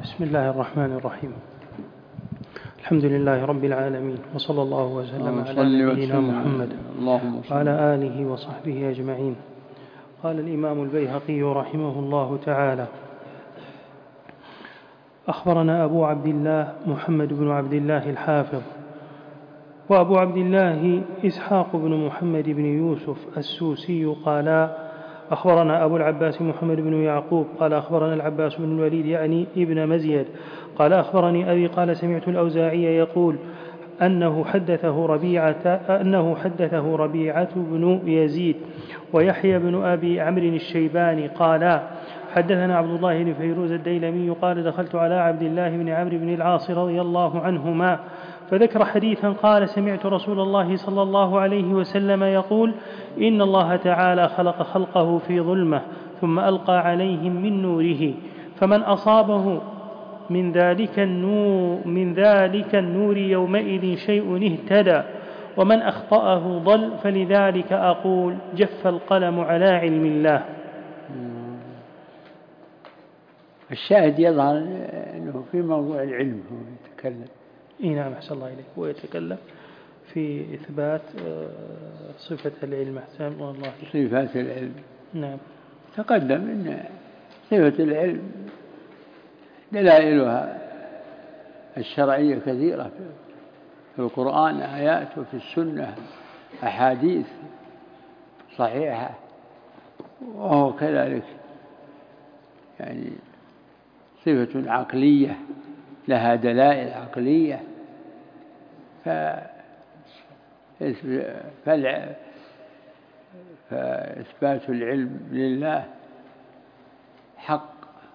بسم الله الرحمن الرحيم. الحمد لله رب العالمين، وصلى الله وسلم على نبينا محمد وعلى آله وصحبه أجمعين. قال الإمام البيهقي رحمه الله تعالى: أخبرنا أبو عبد الله محمد بن عبد الله الحافظ، وأبو عبد الله إسحاق بن محمد بن يوسف السوسي قال أخبرنا أبو العباس محمد بن يعقوب قال أخبرنا العباس بن الوليد يعني ابن مزيد قال أخبرني أبي قال سمعت الأوزاعي يقول أنه حدثه ربيعة بن يزيد ويحيى بن أبي عمرو الشيباني قال حدثنا عبد الله بن فيروز الديلمي قال دخلت على عبد الله بن عمرو بن العاص رضي الله عنهما فذكر حديثا قال سمعت رسول الله صلى الله عليه وسلم يقول إن الله تعالى خلق خلقه في ظلمة ثم ألقى عليهم من نوره فمن أصابه من ذلك النور يومئذ شيء اهتدى ومن أخطأه ضل فلذلك أقول جف القلم على علم الله. الشاهد يظهر أنه في موضوع العلم هو يتكلم. نعم أحسن الله إليك. هو يتكلم في إثبات صفة العلم. أحسن والله. صفات العلم. نعم. تقدم أن صفة العلم دلائلها الشرعية كثيرة في القرآن آيات وفي السنة أحاديث صحيحة، وهو كذلك يعني صفة عقلية لها دلائل عقلية، فإثبات العلم لله حق،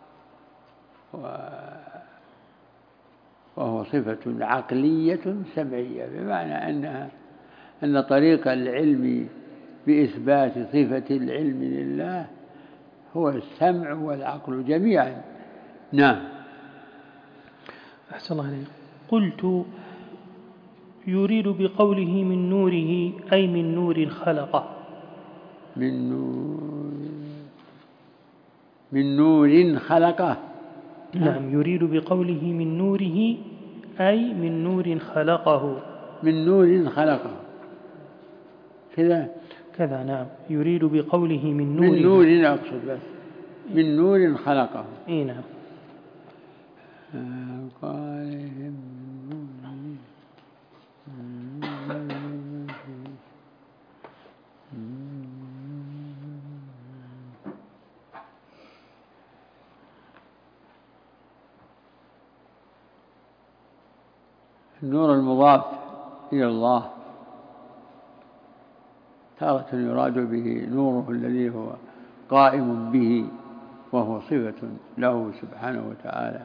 وهو صفة عقلية سمعية، بمعنى أن طريق العلم بإثبات صفة العلم لله هو السمع والعقل جميعا. نعم. أحسن الله عليك. قلت يريد بقوله من نوره أي من نور خلقه. من نور خلقه. نعم. يريد بقوله من نوره أي من نور خلقه. من نور خلقه كذا. نعم. يريد بقوله من نور أقصد بس من نور خلقه. نعم. النور المضاف إلى الله تارة يراد به نوره الذي هو قائم به، وهو صفة له سبحانه وتعالى.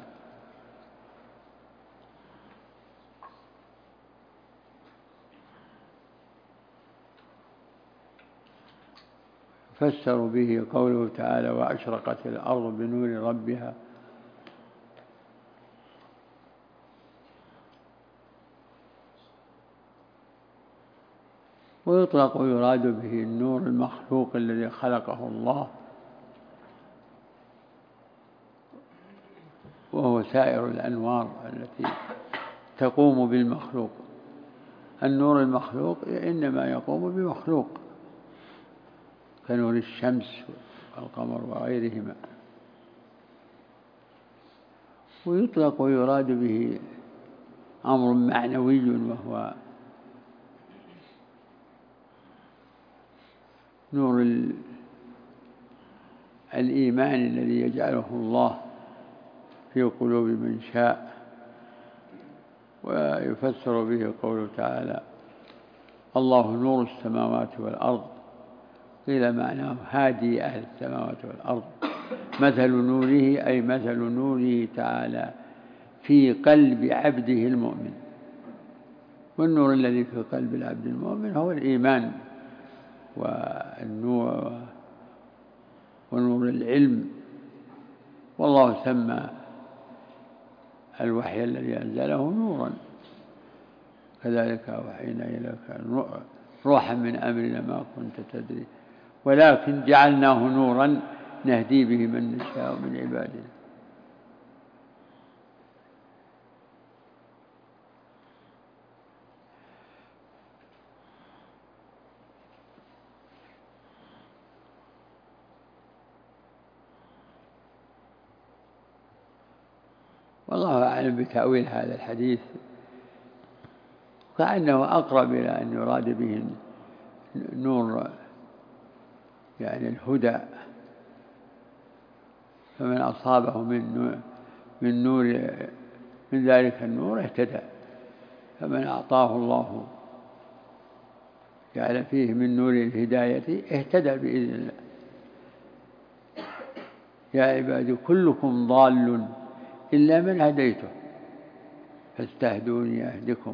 فسر به قوله تعالى وأشرقت الأرض بنور ربها، ويطلق ويراد به النور المخلوق الذي خلقه الله، وهو سائر الأنوار التي تقوم بالمخلوق. النور المخلوق إنما يقوم بمخلوق كنور الشمس والقمر وغيرهما. ويطلق ويراد به أمر معنوي، وهو نور الإيمان الذي يجعله الله في قلوب من شاء. ويفسر به قوله تعالى الله نور السماوات والأرض، قيل معناه هادي أهل السماوات والأرض. مثل نوره أي مثل نوره تعالى في قلب عبده المؤمن. والنور الذي في قلب العبد المؤمن هو الإيمان ونور العلم. والله سمى الوحي الذي أنزله نورا، كذلك أوحينا إليك روحا من أمرنا ما كنت تدري ولكن جعلناه نورا نهدي به من نشاء من عبادنا. والله أعلم بتأويل هذا الحديث، كأنه أقرب إلى أن يراد به نور يعني الهدى، فمن أصابه من نور من ذلك النور اهتدى، فمن أعطاه الله جعل فيه من نور الهداية اهتدى بإذن الله. يا عبادي كلكم ضال إلا من هديته فاستهدوني أهدكم.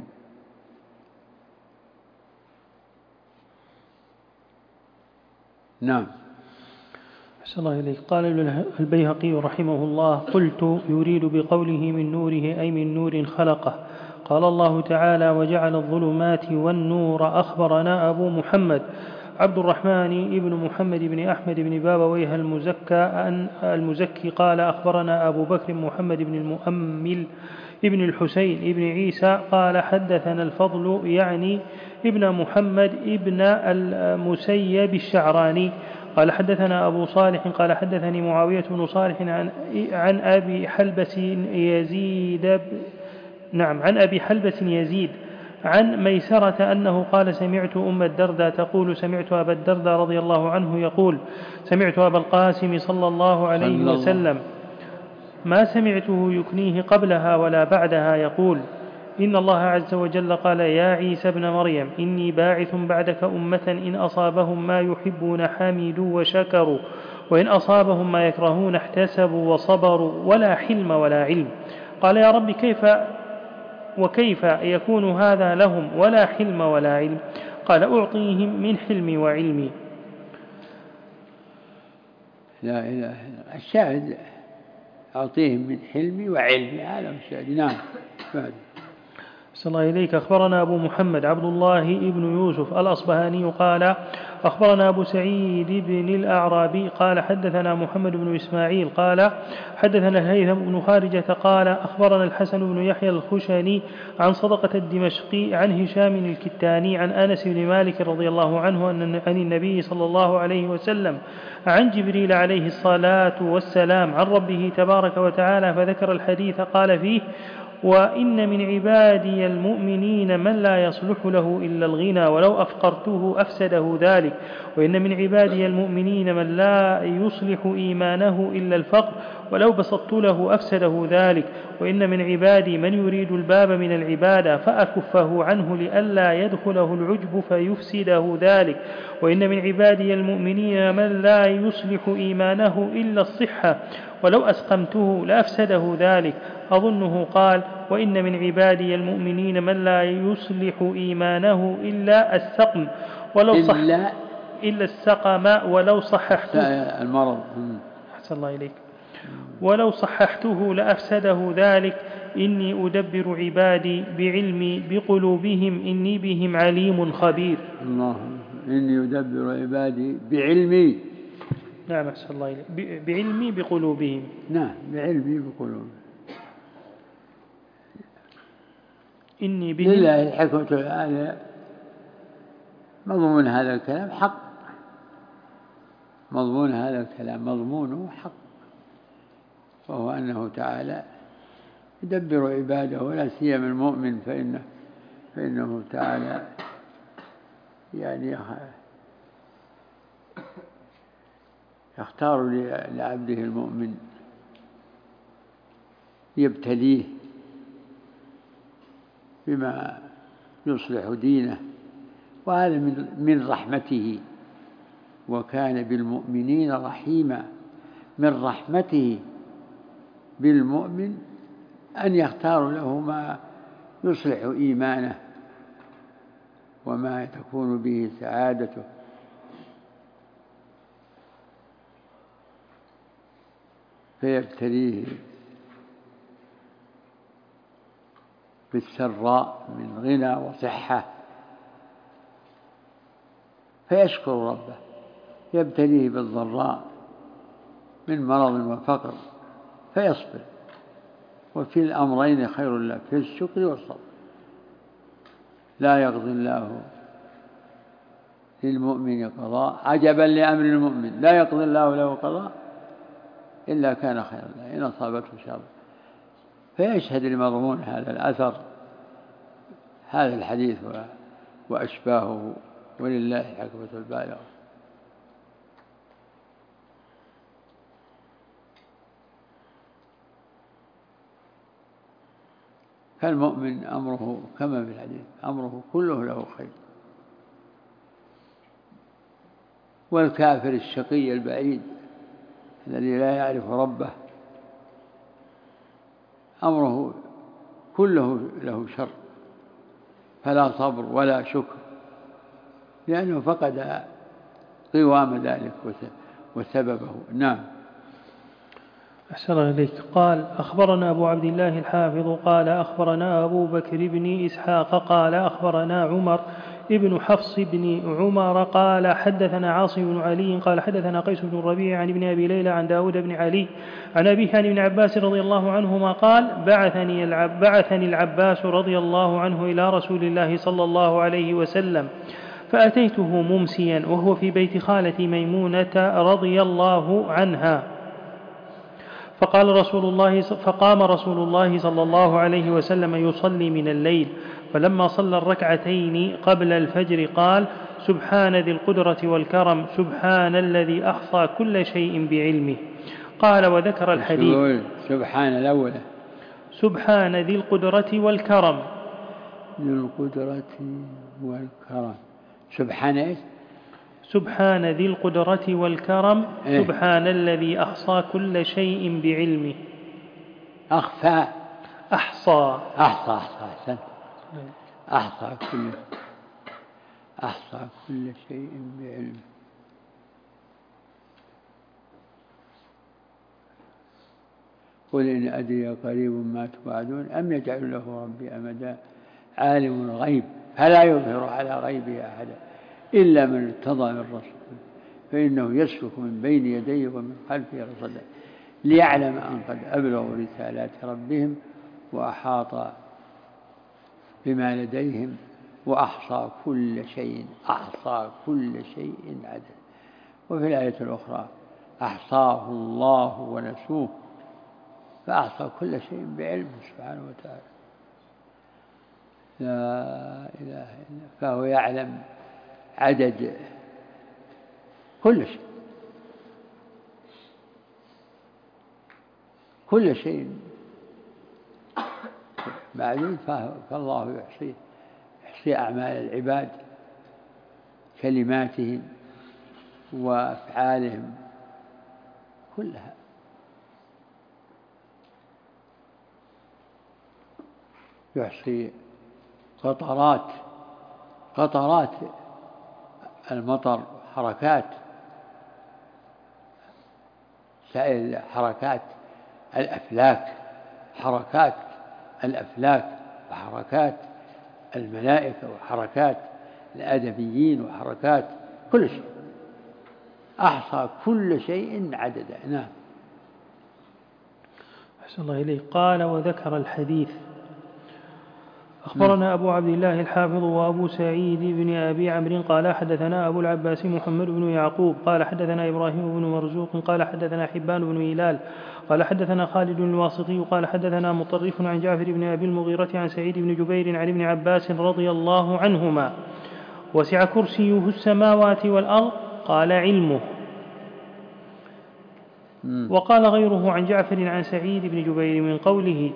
نعم. أحسن الله إليك. قال البيهقي رحمه الله: قلت يريد بقوله من نوره أي من نور خلقه. قال الله تعالى: وجعل الظلمات والنور. أخبرنا أبو محمد عبد الرحمن ابن محمد بن أحمد بن بابويه المزكي قال: أخبرنا أبو بكر محمد بن المؤمل ابن الحسين ابن عيسى قال: حدثنا الفضل يعني ابن محمد ابن المسيب الشعراني قال: حدثنا أبو صالح قال: حدثني معاوية بن صالح عن أبي حلبس يزيد عن ميسرة أنه قال: سمعت أم الدرداء تقول: سمعت أبا الدرداء رضي الله عنه يقول: سمعت أبا القاسم صلى الله عليه وسلم ما سمعته يكنيه قبلها ولا بعدها يقول: إن الله عز وجل قال: يا عيسى ابن مريم إني باعث بعدك أمة إن أصابهم ما يحبون حمدوا وشكروا، وإن أصابهم ما يكرهون احتسبوا وصبروا، ولا حلم ولا علم. قال: يا رب وكيف يكون هذا لهم ولا حلم ولا علم؟ قال: أعطيهم من حلمي وعلمي. لا إله إلا الله. الشاهد أعطيهم من حلمي وعلمي، هذا الشاهد. نعم. صلى الله إليك. أخبرنا أبو محمد عبد الله بن يوسف الأصبهاني قال: أخبرنا أبو سعيد بن الأعرابي قال: حدثنا محمد بن إسماعيل قال: حدثنا الهيثم بن خارجة قال: أخبرنا الحسن بن يحيى الخشني عن صدقة الدمشقي عن هشام الكتاني عن أنس بن مالك رضي الله عنه عن النبي صلى الله عليه وسلم عن جبريل عليه الصلاة والسلام عن ربه تبارك وتعالى، فذكر الحديث قال فيه: وإن من عبادي المؤمنين من لا يصلح له إلا الغنى ولو أفقرته أفسده ذلك، وإن من عبادي المؤمنين من لا يصلح إيمانه إلا الفقر ولو بسطت له أفسده ذلك، وإن من عبادي من يريد الباب من العبادة فأكفه عنه لئلا يدخله العجب فيفسده ذلك، وإن من عبادي المؤمنين من لا يصلح إيمانه إلا الصحة ولو أسقمته لأفسده ذلك. أظنه قال: وإن من عبادي المؤمنين من لا يصلح إيمانه إلا السقم إلا السقم ولو صححته المرض. أحسن الله إليك. ولو صححته لأفسده ذلك. إني أدبر عبادي بعلمي بقلوبهم إني بهم عليم خبير. الله. إني أدبر عبادي بعلمي. نعم. أحسن الله إليك. بعلمي بقلوبهم. نعم، بعلمي بقلوبهم. إني بهم. لله الحكمة العالية. مضمون هذا الكلام حق، مضمون هذا الكلام مضمونه حق، وهو أنه تعالى يدبر عباده، ولا سيما المؤمن فإنه تعالى يعني يختار لعبده المؤمن يبتليه بما يصلح دينه، وهذا من رحمته، وكان بالمؤمنين رحيما. من رحمته بالمؤمن أن يختار له ما يصلح إيمانه وما تكون به سعادته، فيبتليه بالسراء من غنى وصحة فيشكر ربه، يبتليه بالضراء من مرض وفقر فيصبر، وفي الأمرين خير له، في الشكر والصبر. لا يقضي الله للمؤمن قضاء عجبا لأمر المؤمن، لا يقضي الله له قضاء إلا كان خيرا له إن أصابته شر، فيشهد لمضمون هذا الأثر هذا الحديث وأشباهه، ولله الحكمة البالغة. فالمؤمن أمره كما في الحديث أمره كله له خير، والكافر الشقي البعيد الذي لا يعرف ربه أمره كله له شر، فلا صبر ولا شكر، لأنه فقد قوام ذلك وسببه. نعم. أحسن الله إليك. قال أخبرنا أبو عبد الله الحافظ قال أخبرنا أبو بكر بن إسحاق قال أخبرنا عمر ابن حفص بن عمر قال حدثنا عاصم بن علي قال حدثنا قيس بن الربيع عن ابن أبي ليلى عن داود بن علي عن أبيه عن ابن عباس رضي الله عنهما قال بعثني العباس رضي الله عنه إلى رسول الله صلى الله عليه وسلم، فأتيته ممسيا وهو في بيت خالتي ميمونة رضي الله عنها، فقام رسول الله صلى الله عليه وسلم يصلي من الليل، فلما صلى الركعتين قبل الفجر قال سبحان ذي القدرة والكرم سبحان الذي أحصى كل شيء بعلمه. قال وذكر الحديث سبحان ذي القدرة والكرم ذي القدرة والكرم سبحان ذي القدرة والكرم سبحان الذي أحصى كل شيء بعلمه. أحصى كل شيء بعلمه. قل إن أدري قريب ما توعدون أم يجعل له ربي أمدا عالم الغيب فلا يظهر على غيبه أحدا إلا من ارتضى من رسول فإنه يسلك من بين يديه ومن خلفه رصدا ليعلم أن قد أبلغوا رسالات ربهم وأحاط بما لديهم وأحصى كل شيء عددا. وفي الآية الأخرى أحصاه الله ونسوه فأحصى كل شيء بعلمه سبحانه وتعالى. لا إله إلا فهو يعلم عدد كل شيء معلوم، فالله يحصي أعمال العباد كلماتهم وأفعالهم كلها. يحصي قطرات المطر، حركات سائر حركات الأفلاك وحركات الملائكة وحركات الآدميين وحركات كل شيء، أحصى كل شيء عددا. نعم. أحسن الله إليه. قال وذكر الحديث. أخبرنا أبو عبد الله الحافظ وأبو سعيد بن أبي عمرو قال حدثنا أبو العباس محمد بن يعقوب قال حدثنا إبراهيم بن مرزوق قال حدثنا حبان بن هلال قال حدثنا خالد الواسطي قال حدثنا مطرف عن جعفر بن أبي المغيرة عن سعيد بن جبير عن ابن عباس رضي الله عنهما وسع كرسيه السماوات والأرض قال علمه. وقال غيره عن جعفر عن سعيد بن جبير من قوله.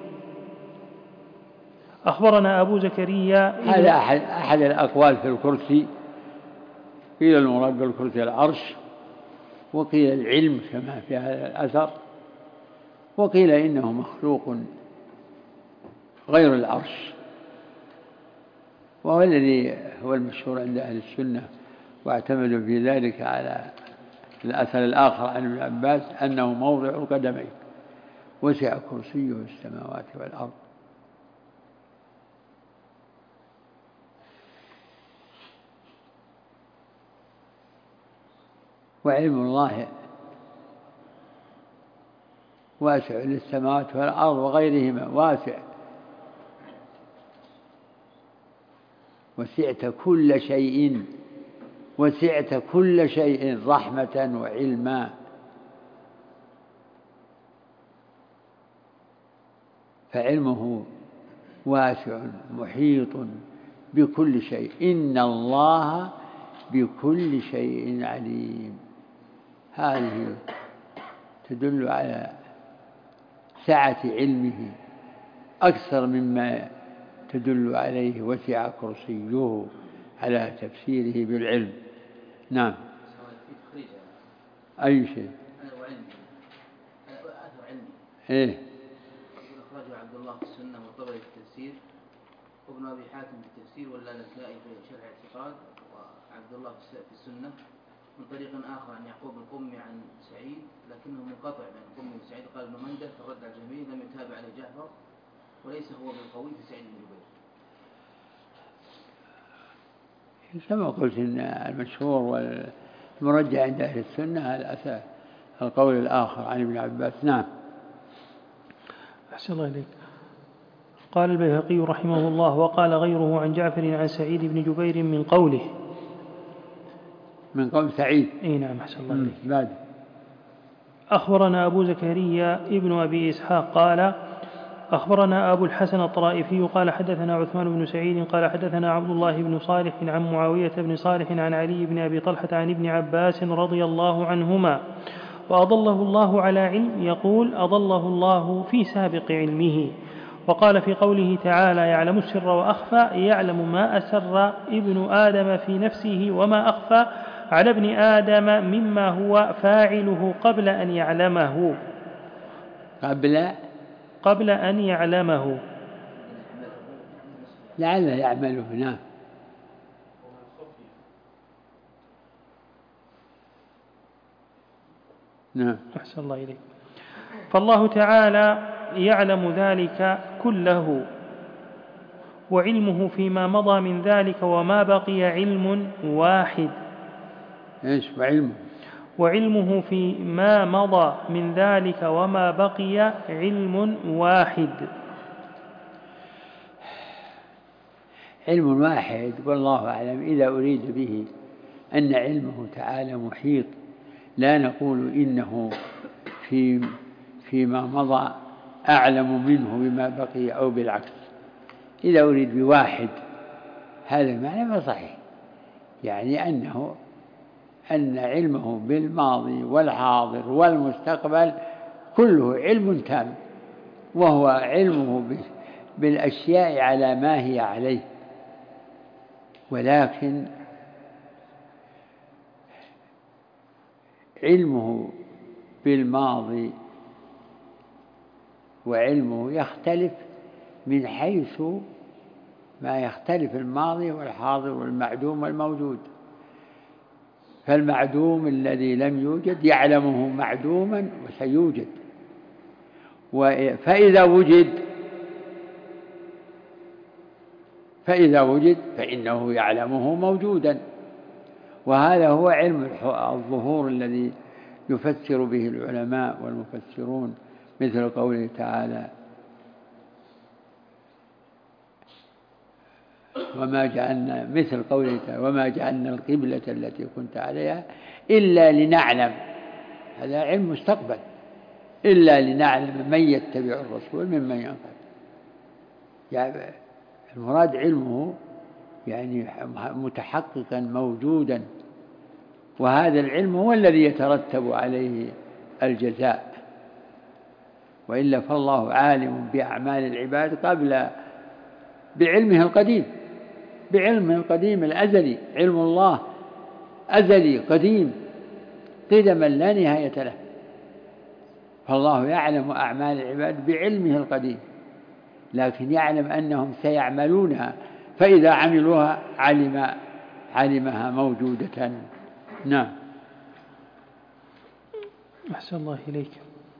أخبرنا أبو زكريا. هذا أحد الأقوال في الكرسي، قيل المراد بالكرسي العرش، وقيل العلم كما في هذا الأثر، وقيل إنه مخلوق غير العرش، وهو الذي هو المشهور عند أهل السنة، واعتمدوا في ذلك على الأثر الآخر عن ابن عباس أنه موضع القدمين وسع كرسيه السماوات والأرض. وعلم الله واسع للسماوات والأرض وغيرهما واسع، وسعت كل شيء رحمة وعلما. فعلمه واسع محيط بكل شيء. إن الله بكل شيء عليم. هذه تدل على سعة علمه أكثر مما تدل عليه وسع كرسيه على تفسيره بالعلم. نعم. أي شيء؟ إيه؟ أخرجه عبد الله في السنة والطبري في التفسير وابن أبي حاتم في التفسير واللالكائي في شرح الاعتقاد وعبد الله في السنة من طريق آخر عن يعقوب القمي عن سعيد لكنه منقطع بين القمي وسعيد. قال ابن منده في الرد على الجميع لم يتابع عليه جعفر وليس هو بالقوي في سعيد بن جبير. كما قلت إن المشهور والمرجع عند أهل السنة القول الآخر عن ابن عباس. نعم. أحسن الله إليك. قال البيهقي رحمه الله وقال غيره عن جعفر عن سعيد بن جبير من قوله من قول سعيد. إيه نعم. أحسن الله إليك. بعد. أخبرنا أبو زكريا ابن أبي إسحاق قال أخبرنا أبو الحسن الطرائفي قال حدثنا عثمان بن سعيد قال حدثنا عبد الله بن صالح عن معاوية بن صالح عن علي بن أبي طلحة عن ابن عباس رضي الله عنهما وأضله الله على علم يقول أضله الله في سابق علمه. وقال في قوله تعالى يعلم السر وأخفى يعلم ما أسر ابن آدم في نفسه وما أخفى على ابن آدم مما هو فاعله قبل أن يعلمه قبل أن يعلمه لعل يعمله. نعم. نعم. أحسن الله إليك. فالله تعالى يعلم ذلك كله وعلمه فيما مضى من ذلك وما بقي علم واحد. إيش وعلمه فيما مضى من ذلك وما بقي علم واحد. علم واحد والله أعلم إذا أريد به أن علمه تعالى محيط لا نقول إنه فيما مضى أعلم منه بما بقي أو بالعكس. إذا أريد بواحد هذا المعنى فصحيح، يعني أن علمه بالماضي والحاضر والمستقبل كله علم تام، وهو علمه بالأشياء على ما هي عليه. ولكن علمه بالماضي وعلمه يختلف من حيث ما يختلف الماضي والحاضر والمعدوم والموجود. فالمعدوم الذي لم يوجد يعلمه معدوما وسيوجد، فإذا وجد فإنه يعلمه موجودا. وهذا هو علم الظهور الذي يفسر به العلماء والمفسرون مثل قوله تعالى وما جعلنا القبلة التي كنت عليها إلا لنعلم، هذا علم مستقبل، إلا لنعلم من يتبع الرسول ممن ينقلب. يعني المراد علمه يعني متحققا موجودا، وهذا العلم هو الذي يترتب عليه الجزاء. وإلا فالله عالم بأعمال العباد قبل بعلمه القديم الأزلي. علم الله أزلي قديم قدما لا نهاية له، فالله يعلم أعمال العباد بعلمه القديم، لكن يعلم أنهم سيعملونها، فإذا عملوها علمها موجودة. نعم. أحسن الله إليك.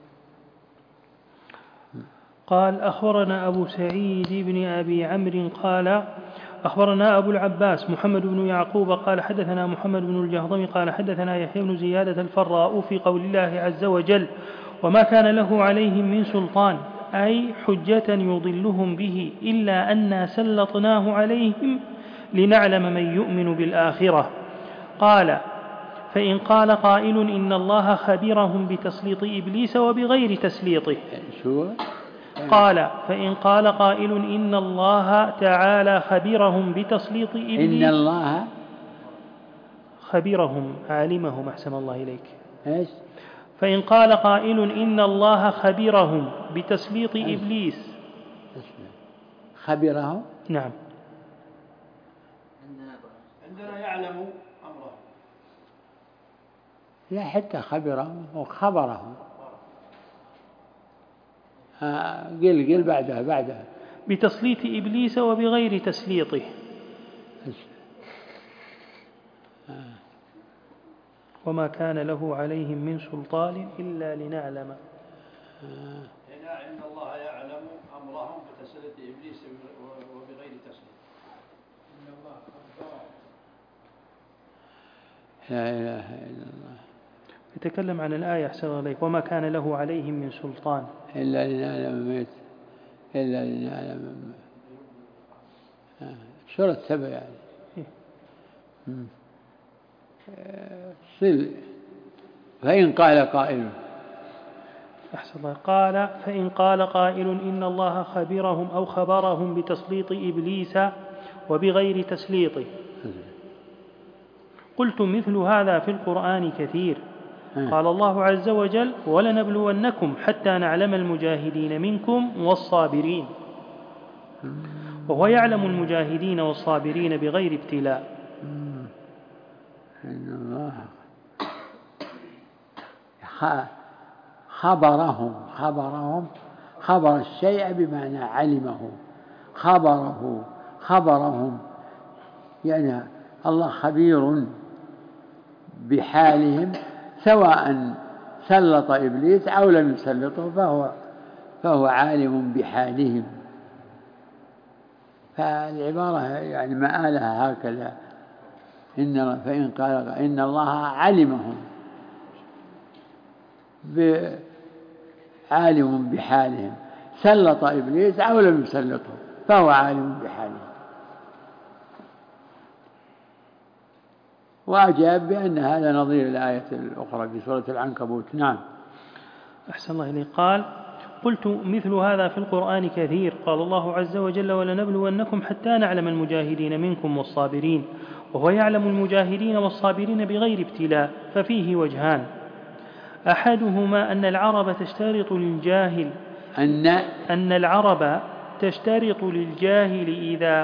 قال أخبرنا أبو سعيد بن أبي عمرو قال أخبرنا أبو العباس محمد بن يعقوب قال حدثنا محمد بن الجهضمي قال حدثنا يحيى بن زيادة الفراء في قول الله عز وجل وما كان له عليهم من سلطان أي حجة يضلهم به إلا أنا سلطناه عليهم لنعلم من يؤمن بالآخرة. قال فإن قال قائل إن الله خبرهم بتسليط إبليس وبغير تسليطه. قال فإن قال قائل إن الله تعالى خبرهم بتسليط إبليس، إن الله خبرهم علمهم، أحسن الله إليك، إيش؟ فإن قال قائل إن الله خبرهم بتسليط إبليس، خبره، نعم، عندنا يعلم أمره، لا حتى خبره وخبره، قل بعدها بتسليط إبليس وبغير تسليطه، وما كان له عليهم من سلطان إلا لنعلم. هنا إن الله يعلم أمرهم بتسليط إبليس وبغير تسليط. إن الله خبرهم. لا إله إلا الله. يتكلم عن الآية أحسن الله إليك، وما كان له عليهم من سلطان إلا لنعلم ميت، إلا لنعلم سورة سبع يعني. صل. فإن قال قائل، أحسن الله، قال فإن قال قائل إن الله خبرهم أو خبرهم بتسليط إبليس وبغير تسليطه، قلت مثل هذا في القرآن كثير. قال الله عز وجل ولنبلونكم حتى نعلم المجاهدين منكم والصابرين، وهو يعلم المجاهدين والصابرين بغير ابتلاء. إن الله خبرهم خبر الشيء بمعنى علمه، خبرهم يعني الله خبير بحالهم، سواء سلط إبليس أو لم يسلطه فهو عالم بحالهم. فالعبارة يعني مآلها هكذا، فإن قال إن الله علمهم، عالم بحالهم، سلط إبليس أو لم يسلطه فهو عالم بحالهم. وأجاب بأن هذا نظير الآية الأخرى في سورة العنكبوت. نعم. أحسن الله إليك. قال قلت مثل هذا في القرآن كثير. قال الله عز وجل ولنبلونكم حتى نعلم المجاهدين منكم والصابرين، وهو يعلم المجاهدين والصابرين بغير ابتلاء. ففيه وجهان، أحدهما أن العرب تشترط للجاهل إذا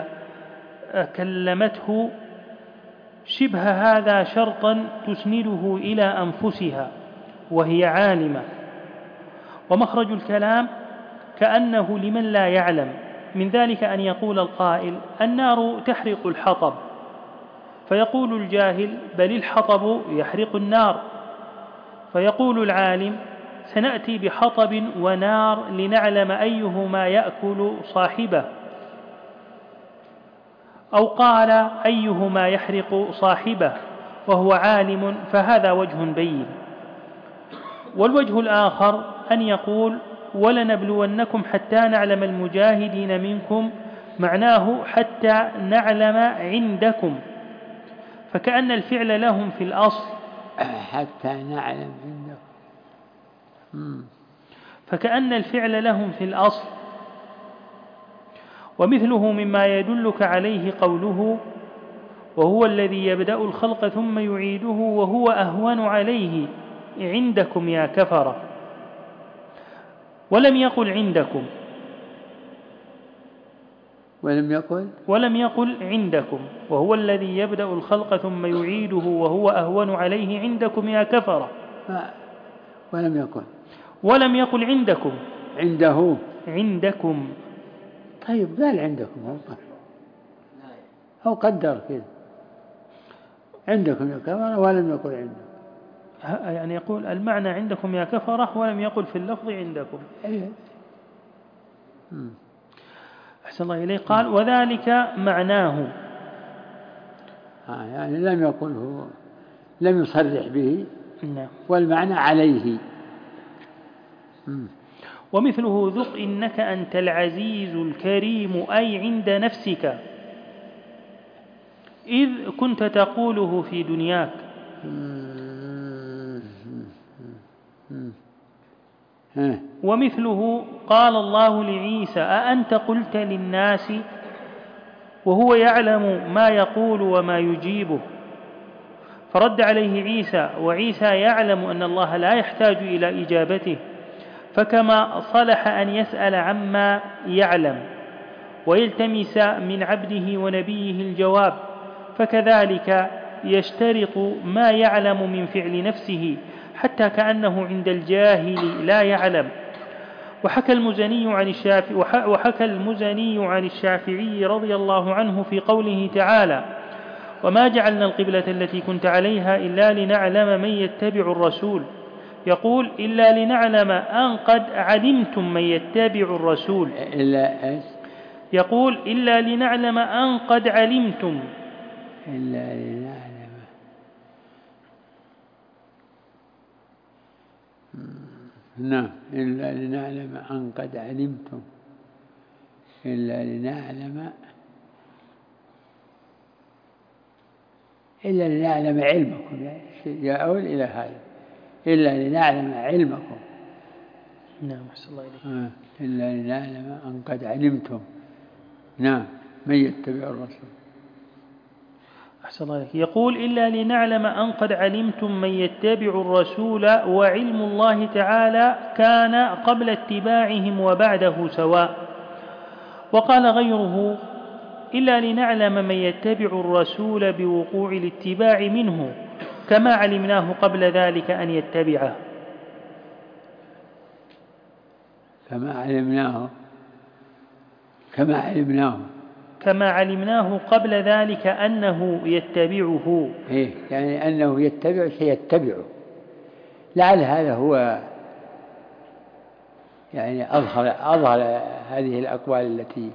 كلمته شبه هذا شرطا تسنده إلى أنفسها وهي عالمة. ومخرج الكلام كأنه لمن لا يعلم، من ذلك أن يقول القائل النار تحرق الحطب، فيقول الجاهل بل الحطب يحرق النار، فيقول العالم سنأتي بحطب ونار لنعلم أيهما يأكل صاحبه، أو قال أيهما يحرق صاحبه وهو عالم، فهذا وجه بين. والوجه الآخر أن يقول ولنبلونكم حتى نعلم المجاهدين منكم، معناه حتى نعلم عندكم، فكأن الفعل لهم في الأصل حتى نعلم عندكم، فكأن الفعل لهم في الأصل. ومثله مما يدلك عليه قوله وهو الذي يبدأ الخلق ثم يعيده وهو أهون عليه عندكم يا كفرة، ولم يقل عندكم، ولم يقل عندكم، وهو الذي يبدأ الخلق ثم يعيده وهو أهون عليه عندكم يا كفرة، ولم يقل عندكم، عندكم. طيب قال عندكم، هو قدر كذا عندكم يا كفرة ولم يقل عندكم، يعني يقول المعنى عندكم يا كفرة ولم يقل في اللفظ عندكم. أحسن الله إليه. قال وذلك معناه، يعني لم يقله، لم يصرح به، نعم، والمعنى عليه. ومثله ذق إنك أنت العزيز الكريم أي عند نفسك إذ كنت تقوله في دنياك. ومثله قال الله لعيسى أأنت قلت للناس وهو يعلم ما يقول وما يجيبه، فرد عليه عيسى وعيسى يعلم أن الله لا يحتاج إلى إجابته، فكما صلح أن يسأل عما يعلم ويلتمس من عبده ونبيه الجواب، فكذلك يشترط ما يعلم من فعل نفسه حتى كأنه عند الجاهل لا يعلم. وحكى المزني عن الشافعي رضي الله عنه في قوله تعالى: وما جعلنا القبلة التي كنت عليها إلا لنعلم من يتبع الرسول، يقول: إلا لنعلم أن قد علمتم من يتبع الرسول، يقول: إلا لنعلم أن قد علمتم، إلا لنعلم، نعم، إلا لنعلم أن قد علمتم، إلا لنعلم، إلا لنعلم علمكم، يعود إلى هذا، إلا لنعلم علمكم. نعم، أحسن الله إليك. إلا لنعلم أن قد علمتم، نعم، من يتبع الرسول. أحسن الله إليك. يقول: إلا لنعلم أن قد علمتم من يتبع الرسول، وعلم الله تعالى كان قبل اتباعهم وبعده سواء. وقال غيره: إلا لنعلم من يتبع الرسول بوقوع الاتباع منه كما علمناه قبل ذلك أن يتبعه. كما علمناه قبل ذلك أنه يتبعه، يعني أنه يتبع سيتبعه. لعل هذا هو يعني أظهر هذه الأقوال التي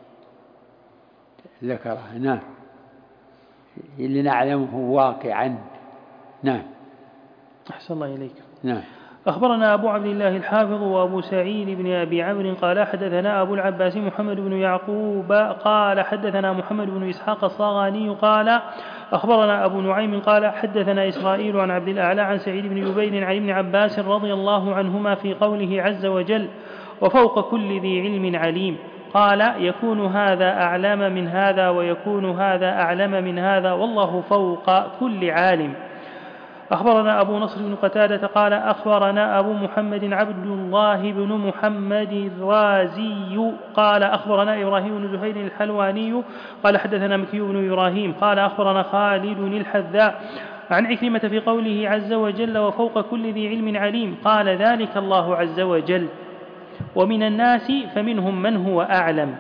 ذكرها. نعم، اللي نعلمه واقعا. نعم، أحسن الله إليك. نعم. أخبرنا أبو عبد الله الحافظ وأبو سعيد بن أبي عمرو قال حدثنا أبو العباس محمد بن يعقوب قال حدثنا محمد بن إسحاق الصاغاني قال أخبرنا أبو نعيم قال حدثنا إسرائيل عن عبد الأعلى عن سعيد بن جبير عن ابن عباس رضي الله عنهما في قوله عز وجل: وفوق كل ذي علم عليم، قال: يكون هذا أعلم من هذا ويكون هذا أعلم من هذا والله فوق كل عالم. أخبرنا أبو نصر بن قتادة قال أخبرنا أبو محمد عبد الله بن محمد الرازي قال أخبرنا إبراهيم بن زهير الحلواني قال حدثنا مكي بن إبراهيم قال أخبرنا خالد الحذاء عن عكرمة في قوله عز وجل: وفوق كل ذي علم عليم، قال: ذلك الله عز وجل. ومن الناس فمنهم من هو أعلم.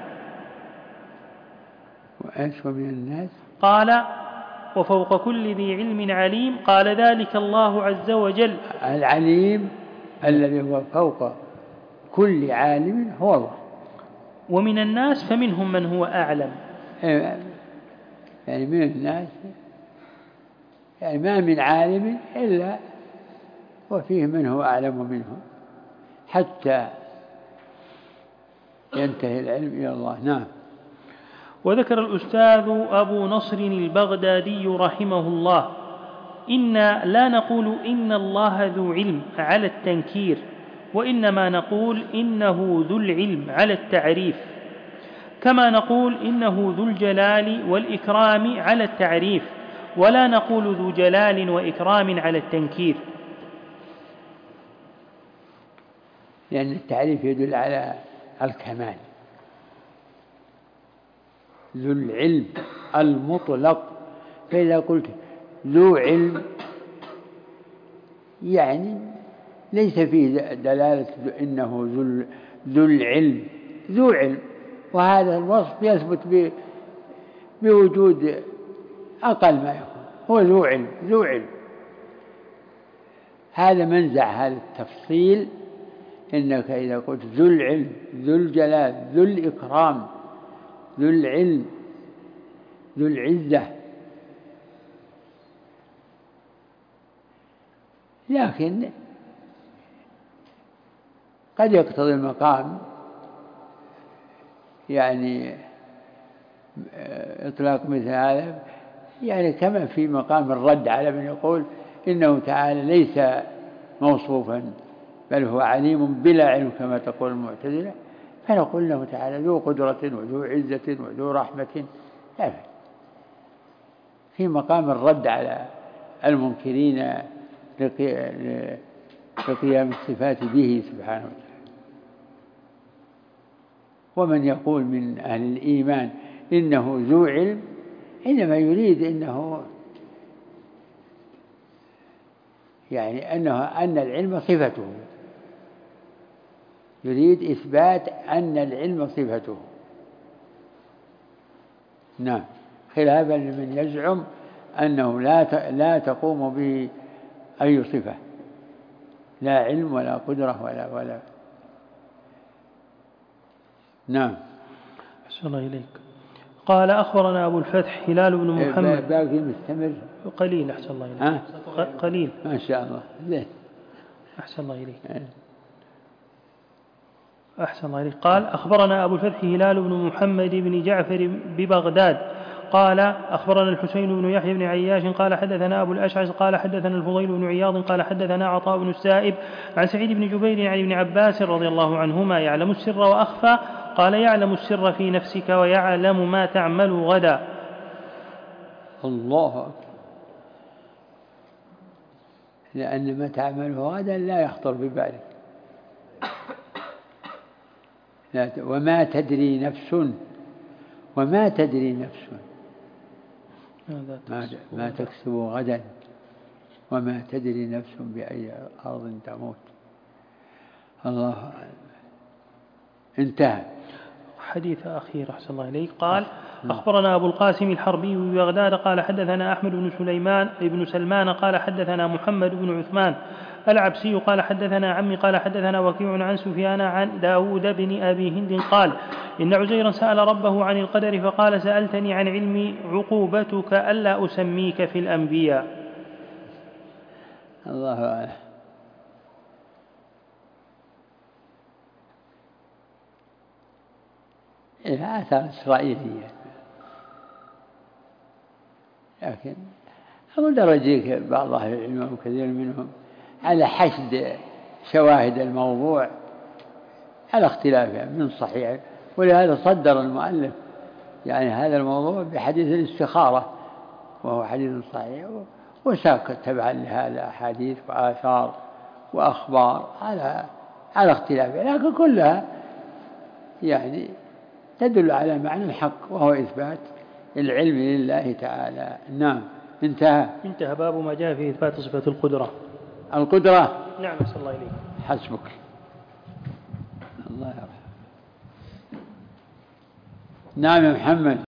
ومن الناس قال: وفوق كل ذي علم عليم، قال: ذلك الله عز وجل. العليم الذي هو فوق كل عالم هو الله. ومن الناس فمنهم من هو أعلم، يعني من الناس يعني ما من عالم إلا وفيه من هو أعلم منه حتى ينتهي العلم إلى الله. نعم. وذكر الأستاذ أبو نصر البغدادي رحمه الله: إنا لا نقول إن الله ذو علم على التنكير، وإنما نقول إنه ذو العلم على التعريف، كما نقول إنه ذو الجلال والإكرام على التعريف، ولا نقول ذو جلال وإكرام على التنكير. لأن التعريف يدل على الكمال. ذو العلم المطلق، فإذا قلت ذو علم يعني ليس فيه دلالة إنه ذو العلم، ذو علم، وهذا الوصف يثبت بوجود أقل ما يكون، هو ذو علم. هذا منزع هذا التفصيل، إنك إذا قلت ذو العلم، ذو الجلال، ذو الإكرام، ذو العلم، ذو العزة، لكن قد يقتضي المقام يعني إطلاق مثل هذا، يعني كما في مقام الرد على من يقول إنه تعالى ليس موصوفا بل هو عليم بلا علم كما تقول المعتزلة، فنقول له تعالى ذو قدرة وذو عزة وذو رحمة، لا في مقام الرد على المنكرين لقيام الصفات به سبحانه وتعالى. ومن يقول من أهل الإيمان إنه ذو علم إنما يريد أن العلم صفته، يريد إثبات أن العلم صفته. نعم، خلافا لمن يزعم أنه لا تقوم به أي صفة، لا علم ولا قدرة ولا. نعم. أحسن الله إليك. قال أخبرنا أبو الفتح هلال بن محمد. باقي مستمر قليل. أحسن الله إليك. قليل ما شاء الله. زين. أحسن الله إليك. أحسن الله إليك. قال أخبرنا أبو الفتح هلال بن محمد بن جعفر ببغداد قال أخبرنا الحسين بن يحيى بن عياش قال حدثنا أبو الأشعث قال حدثنا الفضيل بن عياض قال حدثنا عطاء بن السائب عن سعيد بن جبير عن ابن عباس رضي الله عنهما يعلم السر وأخفى قال يعلم السر في نفسك ويعلم ما تعمل غدا. الله أكبر. لأن ما تعمله غدا لا يخطر ببالك. وما تدري نفس ما تكسب غدا وما تدري نفس بأي أرض تموت. الله أعلم. انتهى. حديث أخير أحسن الله إليك. قال أخبرنا أبو القاسم الحربي ببغداد قال حدثنا أحمد بن سلمان قال حدثنا محمد بن عثمان العبسي قال حدثنا عمي قال حدثنا وكيع عن سفيان عن داود بن أبي هند قال إن عزيرا سأل ربه عن القدر فقال سألتني عن علم عقوبتك ألا أسميك في الأنبياء. الله أعلم. آثار إسرائيلية، لكن أقول درجيك بعض أهل العلم وكثير منهم على حشد شواهد الموضوع على اختلافها من صحيح، ولهذا صدر المؤلف يعني هذا الموضوع بحديث الاستخارة وهو حديث صحيح، وساق تبعا لهذا أحاديث وآثار وأخبار على اختلافها، لكن كلها يعني تدل على معنى الحق وهو إثبات العلم لله تعالى. نعم. انتهى باب ما جاء في إثبات صفة القدرة. نعم. صلى الله عليه. حسبك. الله يرحمه. نعم يا محمد.